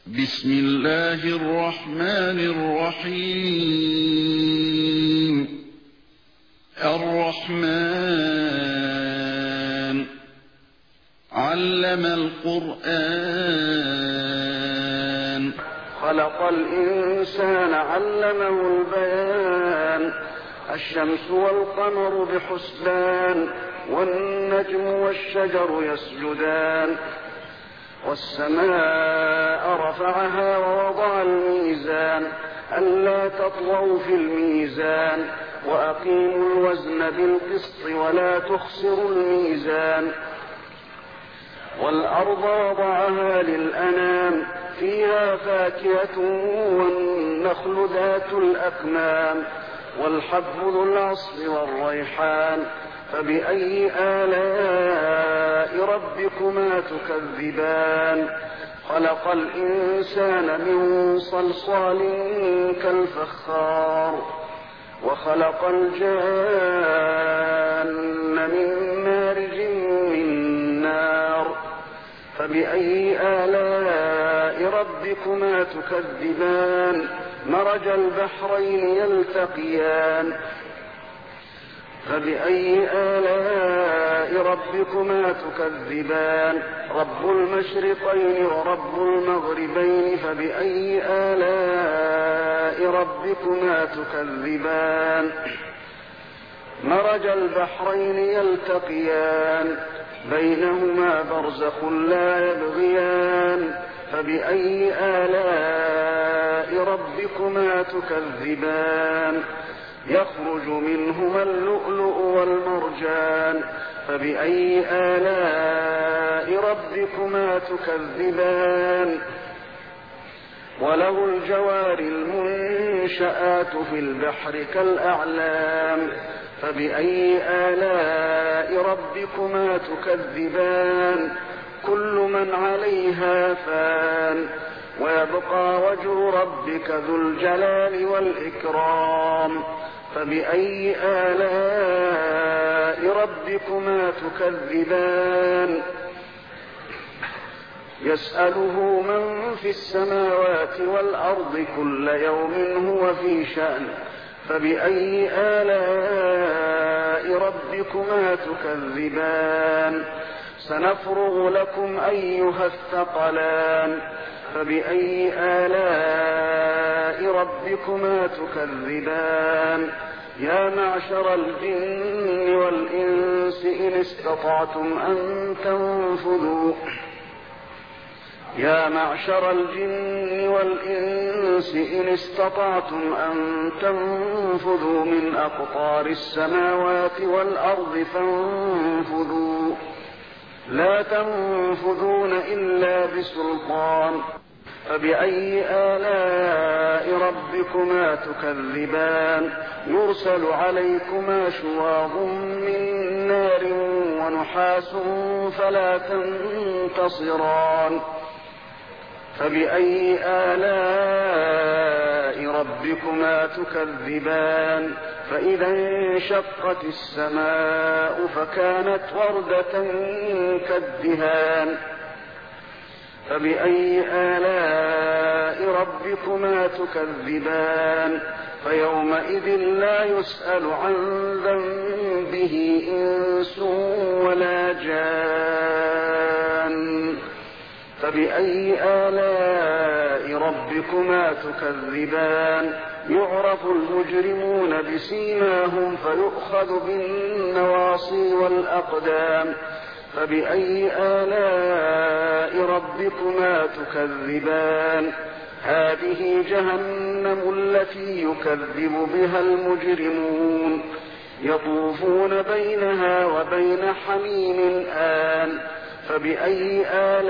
بسم الله الرحمن الرحيم. الرحمن علم القرآن. خلق الإنسان علمه البيان. الشمس والقمر بحسبان، والنجم والشجر يسجدان. والسماء رفعها ووضع الميزان ألا تطغوا في الميزان وأقيموا الوزن بالقسط ولا تخسروا الميزان. والأرض وضعها للأنام فيها فاكهة والنخل ذات الأكمام والحب ذو العصف والريحان. فبأي آلاء ربكما تكذبان؟ خلق الإنسان من صلصال كالفخار، وخلق الجان من مارج من نار. فبأي آلاء ربكما تكذبان؟ مرج البحرين يلتقيان. فبأي آلاء ربكما تكذبان؟ رب المشرقين ورب المغربين. فبأي آلاء ربكما تكذبان؟ مرج البحرين يلتقيان، بينهما برزخ لا يبغيان. فبأي آلاء ربكما تكذبان؟ يخرج منهما اللؤلؤ والمرجان. فبأي آلاء ربكما تكذبان؟ وله الجوار المنشآت في البحر كالأعلام. فبأي آلاء ربكما تكذبان؟ كل من عليها فان، ويبقى وجه ربك ذو الجلال والإكرام. فبأي آلاء ربكما تكذبان؟ يسأله من في السماوات والأرض كل يوم هو في شأن. فبأي آلاء ربكما تكذبان؟ سنفرغ لكم أيها الثقلان. فبأي آلاء ربكما تكذبان؟ يا معشر الجن والإنس إن استطعتم أن تنفذوا يا معشر الجن والإنس إن استطعتم أن تنفذوا من أقطار السماوات والأرض فانفذوا، لا تنفذون إلا بسلطان. فبأي آلاء ربكما تكذبان؟ يرسل عليكما شواظ من نار ونحاس فلا تنتصران. فبأي آلاء ربكما تكذبان؟ فإذا انشقت السماء فكانت وردة كالدهان. فبأي آلاء ربكما تكذبان؟ فيومئذ لا يسأل عن ذنبه إنس ولا جان. فبأي آلاء ربكما تكذبان؟ يعرف المجرمون بسيماهم فيؤخذ بالنواصي والأقدام. فبأي آلاء ربكما تكذبان؟ هذه جهنم التي يكذب بها المجرمون، يطوفون بينها وبين حميم آن. فبأي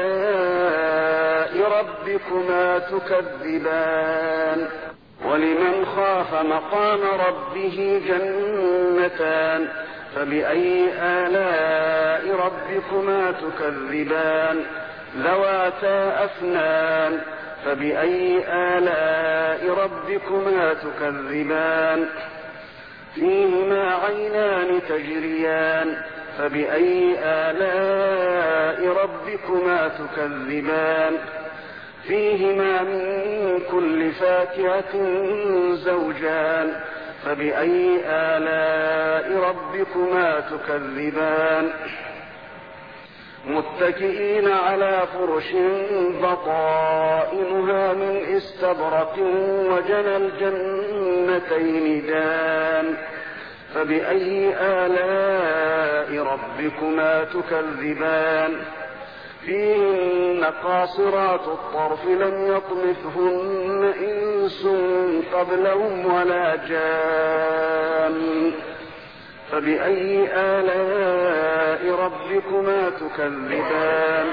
آلاء ربكما تكذبان؟ ولمن خاف مقام ربه جنتان. فبأي آلاء ربكما تكذبان؟ ذواتا أفنان. فبأي آلاء ربكما تكذبان؟ فيهما عينان تجريان. فبأي آلاء ربكما تكذبان؟ فيهما من كل فاكهة زوجان فبأي آلاء ربكما تكذبان متكئين على فرش بطائنها من استبرق وجنى الجنتين دان فبأي آلاء ربكما تكذبان فيهن قاصرات الطرف لم يطمثهن إنس قبلهم ولا جان فبأي آلاء ربكما تكذبان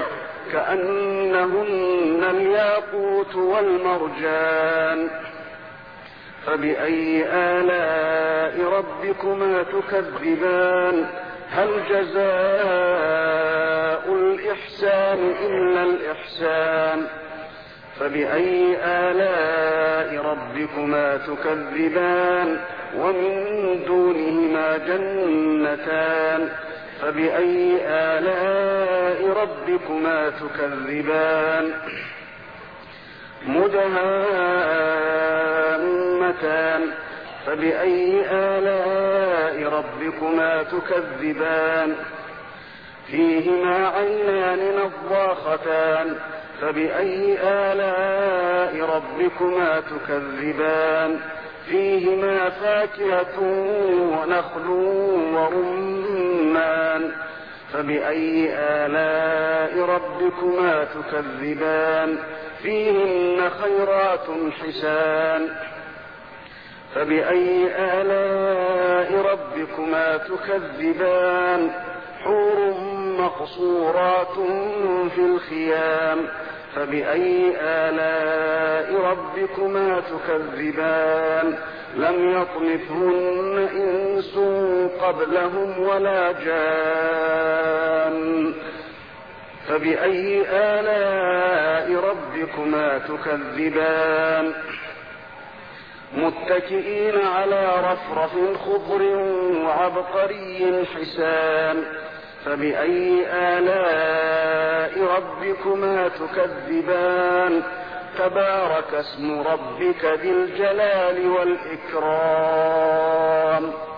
كأنهن الياقوت والمرجان فبأي آلاء ربكما تكذبان هل جزاء الإحسان إلا الإحسان فبأي آلاء ربكما تكذبان ومن دونهما جنتان فبأي آلاء ربكما تكذبان مدهامتان فبأي آلاء ربكما تكذبان فيهما عينان نضاختان فبأي آلاء ربكما تكذبان فيهما فاكهة ونخل ورمان فبأي آلاء ربكما تكذبان فيهن خيرات حسان فبأي آلاء ربكما تكذبان حور مقصورات في الخيام فبأي آلاء ربكما تكذبان لم يطمثهن إنس قبلهم ولا جان فبأي آلاء ربكما تكذبان متكئين على رفرف خضر وعبقري حسان فبأي آلاء ربكما تكذبان تبارك اسم ربك ذي الجلال والإكرام